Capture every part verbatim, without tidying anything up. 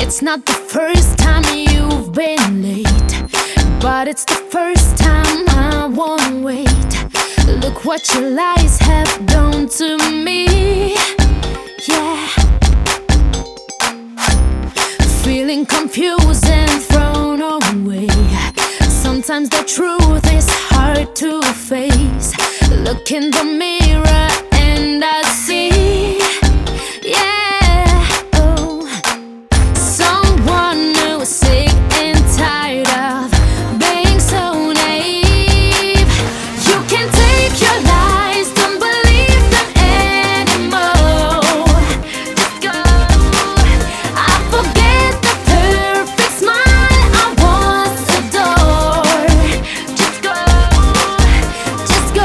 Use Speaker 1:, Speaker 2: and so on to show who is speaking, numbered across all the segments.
Speaker 1: It's not the first time you've been late, but it's the first time I won't wait. Look what your lies have done to me. Yeah. Feeling confused and thrown away. Sometimes the truth is hard to face. Look in the mirror and I see, yeah, oh, someone who's sick and tired of being so naive. You can take your lies, don't believe them anymore. Just go. I forget the perfect smile I once adored. Just go, just go.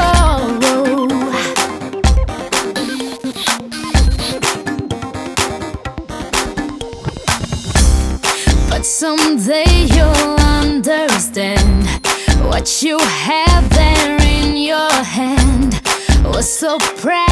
Speaker 1: But someday you'll understand what you have there in your hand was so proud.